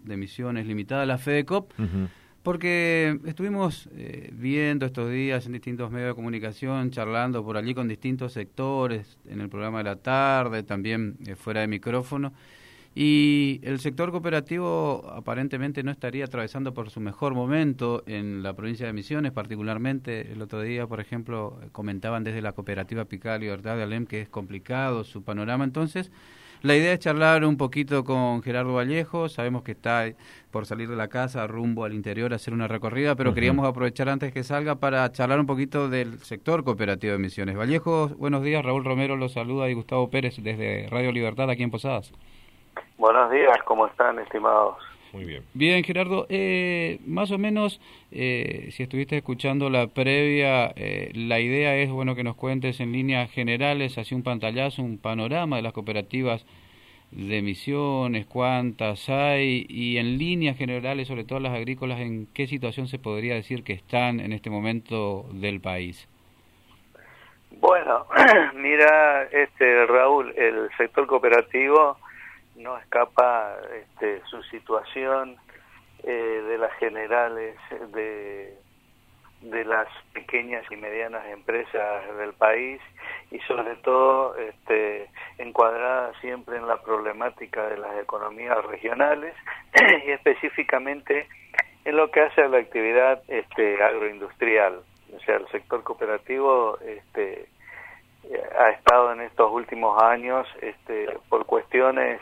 de Emisiones Limitada, la FEDECOP, porque estuvimos viendo estos días en distintos medios de comunicación, charlando por allí con distintos sectores, en el programa de la tarde, también fuera de micrófono, y el sector cooperativo aparentemente no estaría atravesando por su mejor momento en la provincia de Misiones, particularmente el otro día, por ejemplo, comentaban desde la cooperativa Picada Libertad de Alem que es complicado su panorama. Entonces, la idea es charlar un poquito con Gerardo Vallejo. Sabemos que está por salir de la casa rumbo al interior a hacer una recorrida, pero queríamos aprovechar antes que salga para charlar un poquito del sector cooperativo de Misiones. Vallejo, buenos días. Raúl Romero los saluda y Gustavo Pérez desde Radio Libertad aquí en Posadas. Buenos días, ¿cómo están, estimados? Muy bien. Bien, Gerardo, más o menos, si estuviste escuchando la previa, la idea es, bueno, que nos cuentes en líneas generales, así un pantallazo, un panorama de las cooperativas de Misiones, cuántas hay, y en líneas generales, sobre todo las agrícolas, en qué situación se podría decir que están en este momento del país. Bueno, mira, Raúl, el sector cooperativo no escapa su situación de las generales de las pequeñas y medianas empresas del país y sobre todo encuadrada siempre en la problemática de las economías regionales y específicamente en lo que hace a la actividad agroindustrial. O sea, el sector cooperativo ha estado en estos últimos años por cuestiones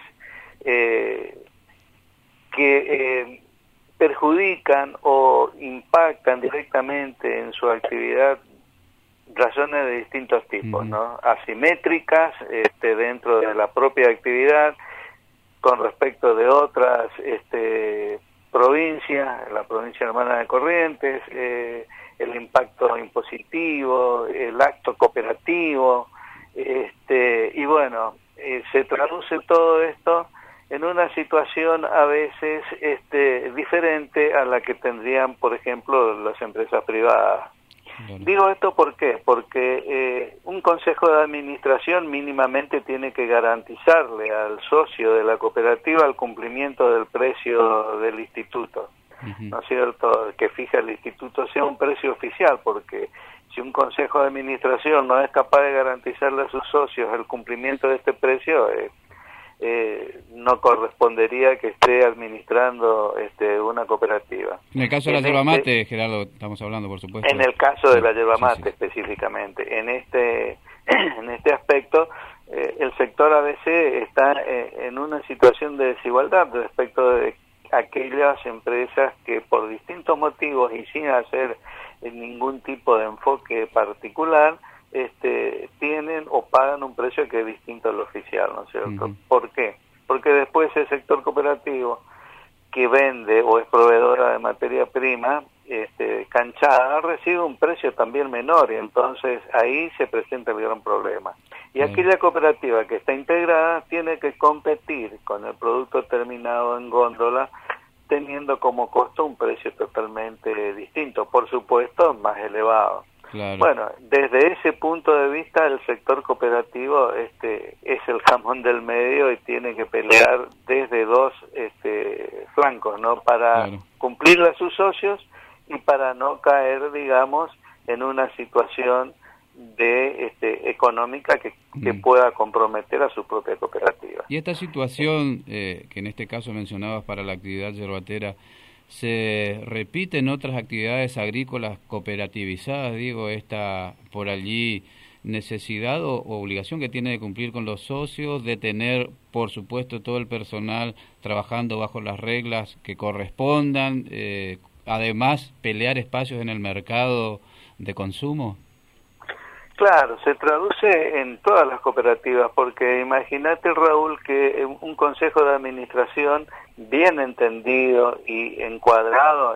que perjudican o impactan directamente en su actividad razones de distintos tipos, ¿no? Asimétricas dentro de la propia actividad con respecto de otras provincias, la provincia hermana de Corrientes, el impacto impositivo, el acto cooperativo, y bueno, se traduce todo esto en una situación a veces diferente a la que tendrían, por ejemplo, las empresas privadas. Bueno. Digo esto ¿por qué? Porque un consejo de administración mínimamente tiene que garantizarle al socio de la cooperativa el cumplimiento del precio del instituto, ¿no es cierto? Que fija el instituto sea un precio oficial, porque si un consejo de administración no es capaz de garantizarle a sus socios el cumplimiento de este precio, no correspondería que esté administrando una cooperativa. En el caso de la yerba mate, Gerardo, estamos hablando, por supuesto. En el caso de la yerba mate, específicamente. En este aspecto, el sector a veces está en una situación de desigualdad respecto de aquellas empresas que por distintos motivos y sin hacer ningún tipo de enfoque particular, tienen o pagan un precio que es distinto al oficial, ¿no es cierto? ¿Por qué? Porque después el sector cooperativo que vende o es proveedora de materia prima canchada recibe un precio también menor y entonces ahí se presenta el gran problema. Y aquella cooperativa que está integrada tiene que competir con el producto terminado en góndola teniendo como costo un precio totalmente distinto, por supuesto más elevado. Claro. Bueno, desde ese punto de vista el sector cooperativo es el jamón del medio y tiene que pelear desde dos flancos, ¿no? Para cumplirle a sus socios y para no caer, digamos, en una situación de económica que pueda comprometer a su propia cooperativa. Y esta situación que en este caso mencionabas para la actividad yerbatera, ¿se repite en otras actividades agrícolas cooperativizadas? Digo, esta por allí necesidad o obligación que tiene de cumplir con los socios, de tener, por supuesto, todo el personal trabajando bajo las reglas que correspondan, además pelear espacios en el mercado de consumo. Claro, se traduce en todas las cooperativas, porque imagínate, Raúl, que un consejo de administración bien entendido y encuadrado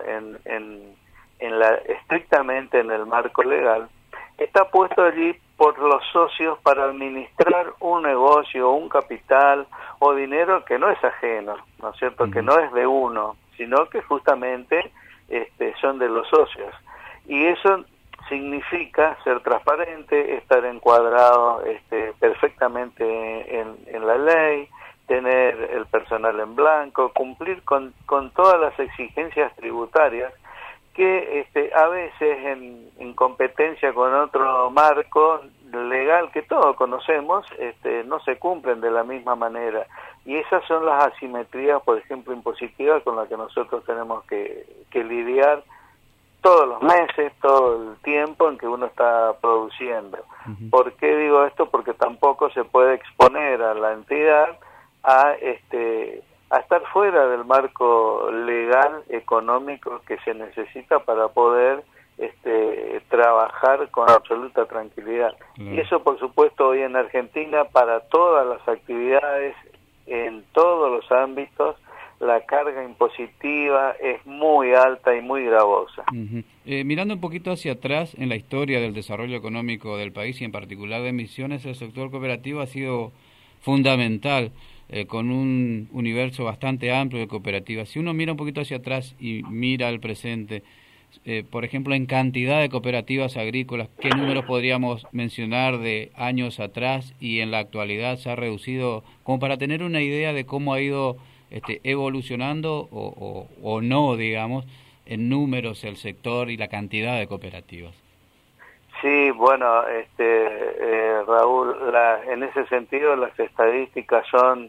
estrictamente en el marco legal, está puesto allí por los socios para administrar un negocio, un capital o dinero que no es ajeno, ¿no es cierto? Que no es de uno, sino que justamente son de los socios. Y eso significa ser transparente, estar encuadrado perfectamente en la ley, tener el personal en blanco, cumplir con todas las exigencias tributarias que a veces en competencia con otro marco legal que todos conocemos, no se cumplen de la misma manera. Y esas son las asimetrías, por ejemplo, impositivas con las que nosotros tenemos que lidiar todos los meses, todo el tiempo en que uno está produciendo. Uh-huh. ¿Por qué digo esto? Porque tampoco se puede exponer a la entidad a estar fuera del marco legal, económico que se necesita para poder trabajar con absoluta tranquilidad. Y eso, por supuesto, hoy en Argentina, para todas las actividades, en todos los ámbitos, la carga impositiva es muy alta y muy gravosa. Uh-huh. Mirando un poquito hacia atrás en la historia del desarrollo económico del país y en particular de Misiones, el sector cooperativo ha sido fundamental, con un universo bastante amplio de cooperativas. Si uno mira un poquito hacia atrás y mira al presente, por ejemplo, en cantidad de cooperativas agrícolas, ¿qué números podríamos mencionar de años atrás y en la actualidad se ha reducido, como para tener una idea de cómo ha ido evolucionando o no, digamos, en números el sector y la cantidad de cooperativas? Sí, bueno, Raúl, en ese sentido las estadísticas son,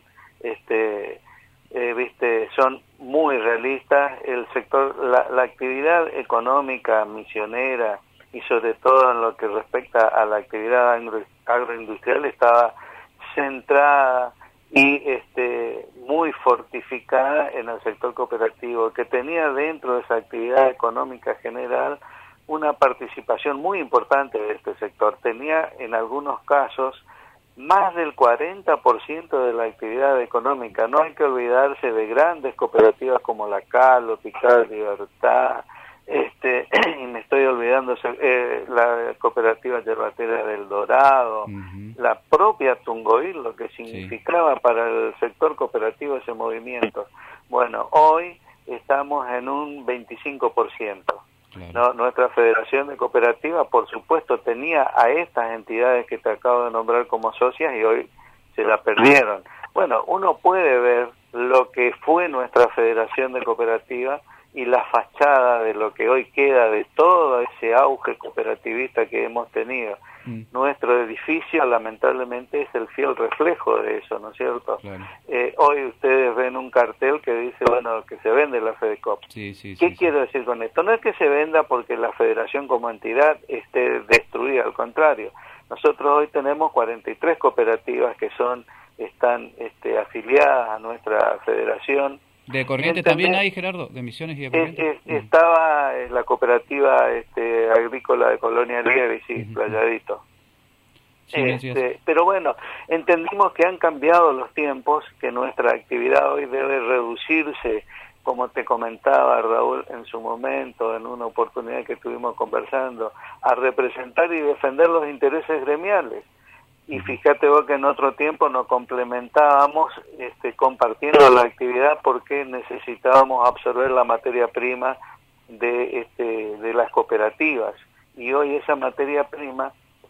son muy realistas. El sector, la actividad económica misionera y sobre todo en lo que respecta a la actividad agroindustrial estaba centrada y muy fortificada en el sector cooperativo, que tenía dentro de esa actividad económica general una participación muy importante de este sector. Tenía en algunos casos más del 40% de la actividad económica. No hay que olvidarse de grandes cooperativas como la Calo, Picar, Libertad, y me estoy olvidando la cooperativa yerbatera del Dorado, uh-huh. La propia Tungoil, lo que significaba para el sector cooperativo ese movimiento. Bueno, hoy estamos en un 25%. Claro. No, nuestra Federación de Cooperativas, por supuesto, tenía a estas entidades que te acabo de nombrar como socias y hoy se la perdieron. Bueno, uno puede ver lo que fue nuestra Federación de Cooperativas y la fachada de lo que hoy queda de todo ese auge cooperativista que hemos tenido. Nuestro edificio, lamentablemente, es el fiel reflejo de eso, ¿no es cierto? Claro. Hoy ustedes ven un cartel que dice, bueno, que se vende la FEDECOP. ¿Qué quiero decir con esto? No es que se venda porque la federación como entidad esté destruida, al contrario. Nosotros hoy tenemos 43 cooperativas que están afiliadas a nuestra federación. ¿De Corrientes también hay, Gerardo? ¿De Misiones y de Corrientes? Estaba la cooperativa agrícola de Colonia Lieve, sí, Playadito. Sí, pero bueno, entendimos que han cambiado los tiempos, que nuestra actividad hoy debe reducirse, como te comentaba Raúl en su momento, en una oportunidad que estuvimos conversando, a representar y defender los intereses gremiales. Y fíjate vos que en otro tiempo nos complementábamos compartiendo la actividad porque necesitábamos absorber la materia prima de las cooperativas. Y hoy esa materia prima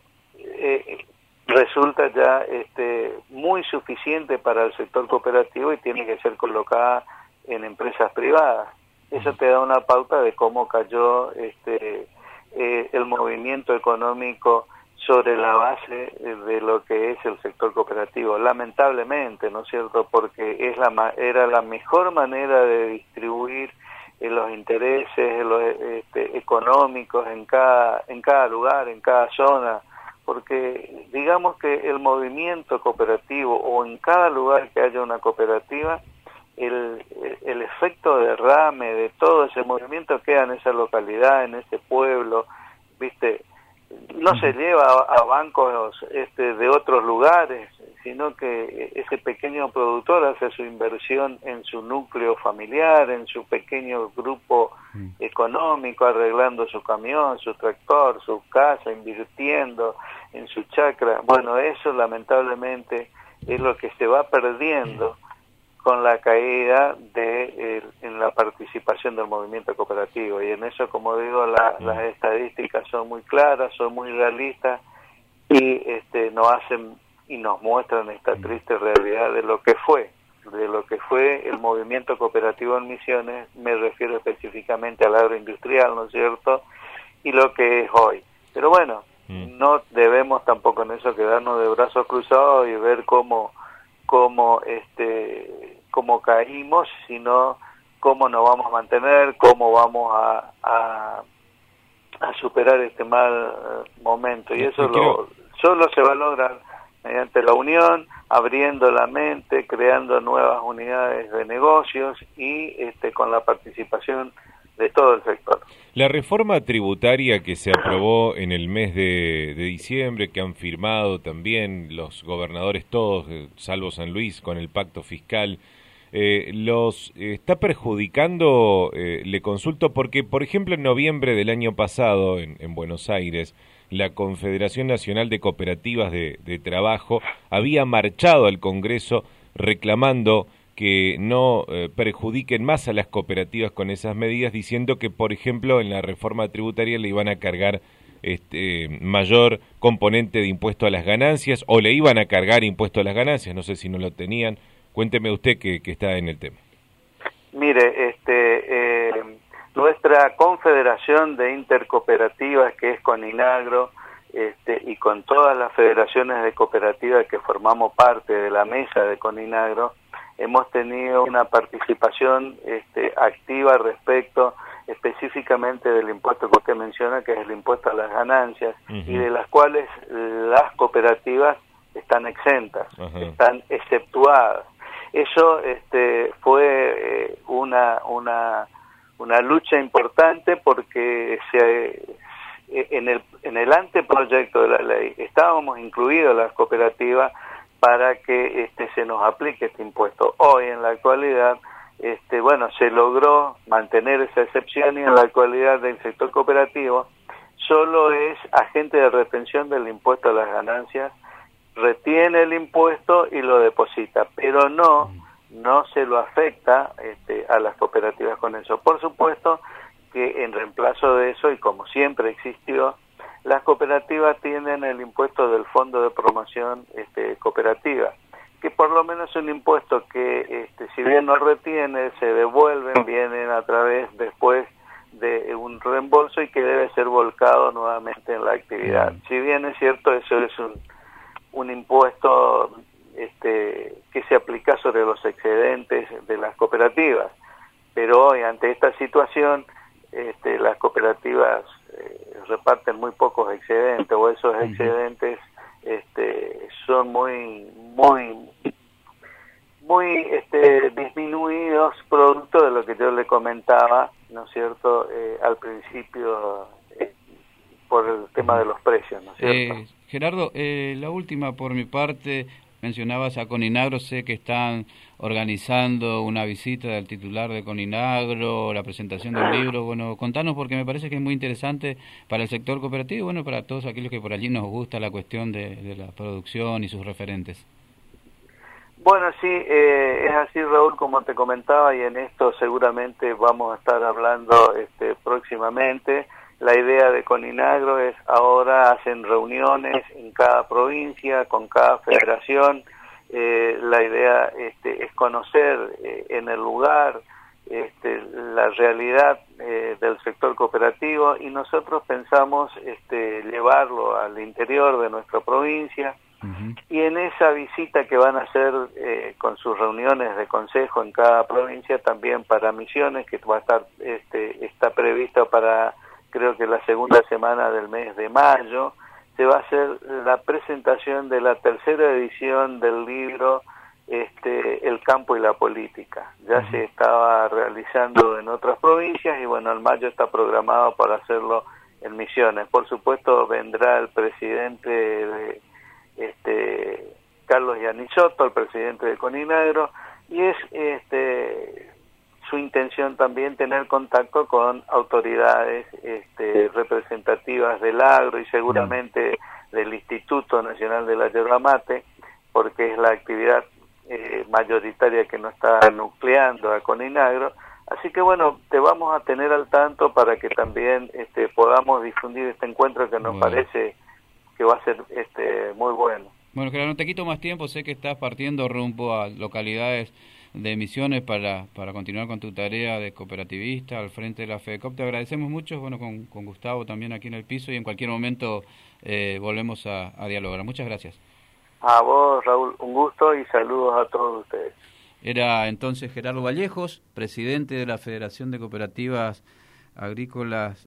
resulta ya muy suficiente para el sector cooperativo y tiene que ser colocada en empresas privadas. Eso te da una pauta de cómo cayó el movimiento económico sobre la base de lo que es el sector cooperativo, lamentablemente, ¿no es cierto? Porque era la mejor manera de distribuir los intereses económicos en cada lugar, en cada zona, porque digamos que el movimiento cooperativo o en cada lugar que haya una cooperativa, el efecto derrame de todo ese movimiento queda en esa localidad, en ese pueblo, ¿viste? No se lleva a bancos de otros lugares, sino que ese pequeño productor hace su inversión en su núcleo familiar, en su pequeño grupo económico, arreglando su camión, su tractor, su casa, invirtiendo en su chacra. Bueno, eso lamentablemente es lo que se va perdiendo con la caída en la participación del movimiento cooperativo. Y en eso, como digo, las estadísticas son muy claras, son muy realistas y nos hacen y nos muestran esta triste realidad de lo que fue el movimiento cooperativo en Misiones. Me refiero específicamente al agroindustrial, ¿no es cierto?, y lo que es hoy. Pero bueno, no debemos tampoco en eso quedarnos de brazos cruzados y ver cómo caímos, sino cómo nos vamos a mantener, cómo vamos a superar este mal momento. Y eso solo se va a lograr mediante la unión, abriendo la mente, creando nuevas unidades de negocios y con la participación de todo el sector. La reforma tributaria que se aprobó en el mes de diciembre, que han firmado también los gobernadores todos, salvo San Luis, con el pacto fiscal, ¿los está perjudicando? Le consulto porque, por ejemplo, en noviembre del año pasado, en Buenos Aires, la Confederación Nacional de Cooperativas de Trabajo había marchado al Congreso reclamando que no perjudiquen más a las cooperativas con esas medidas, diciendo que, por ejemplo, en la reforma tributaria le iban a cargar mayor componente de impuesto a las ganancias, o le iban a cargar impuesto a las ganancias, no sé si no lo tenían. Cuénteme usted que está en el tema. Mire, nuestra Confederación de Intercooperativas, que es Coninagro, y con todas las federaciones de cooperativas que formamos parte de la mesa de Coninagro, hemos tenido una participación activa respecto específicamente del impuesto que usted menciona, que es el impuesto a las ganancias, y de las cuales las cooperativas están exentas, están exceptuadas. Eso fue una lucha importante porque en el anteproyecto de la ley estábamos incluidos las cooperativas para que se nos aplique este impuesto. Hoy, en la actualidad, se logró mantener esa excepción, y en la actualidad del sector cooperativo solo es agente de retención del impuesto a las ganancias, retiene el impuesto y lo deposita, pero no se lo afecta a las cooperativas con eso. Por supuesto que en reemplazo de eso, y como siempre existió, las cooperativas tienen el impuesto del Fondo de Promoción Cooperativa, que por lo menos es un impuesto que, si bien no retiene, se devuelven, vienen a través después de un reembolso y que debe ser volcado nuevamente en la actividad. Si bien es cierto, eso es un impuesto que se aplica sobre los excedentes de las cooperativas, pero hoy, ante esta situación, las cooperativas reparten muy pocos excedentes, o esos excedentes son muy disminuidos, producto de lo que yo le comentaba, ¿no es cierto?, al principio, por el tema de los precios, ¿no es cierto? Gerardo, la última por mi parte. Mencionabas a Coninagro, sé que están organizando una visita del titular de Coninagro, la presentación del libro. Bueno, contanos, porque me parece que es muy interesante para el sector cooperativo y bueno, para todos aquellos que por allí nos gusta la cuestión de la producción y sus referentes. Bueno, sí, es así, Raúl, como te comentaba, y en esto seguramente vamos a estar hablando próximamente. La idea de Coninagro es ahora hacen reuniones en cada provincia, con cada federación. La idea es conocer en el lugar la realidad del sector cooperativo, y nosotros pensamos llevarlo al interior de nuestra provincia. Y en esa visita que van a hacer con sus reuniones de consejo en cada provincia, también para Misiones, que va a estar está previsto para, creo que la segunda semana del mes de mayo, se va a hacer la presentación de la tercera edición del libro El campo y la política. Ya se estaba realizando en otras provincias y bueno, en mayo está programado para hacerlo en Misiones. Por supuesto vendrá el presidente Carlos Yanissotto, el presidente de Coninagro, y es su intención también tener contacto con autoridades representativas del agro y seguramente del Instituto Nacional de la Yerba Mate, porque es la actividad mayoritaria que nos está nucleando a Coninagro. Así que bueno, te vamos a tener al tanto para que también podamos difundir este encuentro que nos parece que va a ser muy bueno. Bueno, Gerardo, no te quito más tiempo, sé que estás partiendo rumbo a localidades de Misiones para continuar con tu tarea de cooperativista al frente de la FEDECOP. Te agradecemos mucho, bueno, con Gustavo también aquí en el piso, y en cualquier momento volvemos a dialogar. Muchas gracias. A vos, Raúl, un gusto y saludos a todos ustedes. Era entonces Gerardo Vallejos, presidente de la Federación de Cooperativas Agrícolas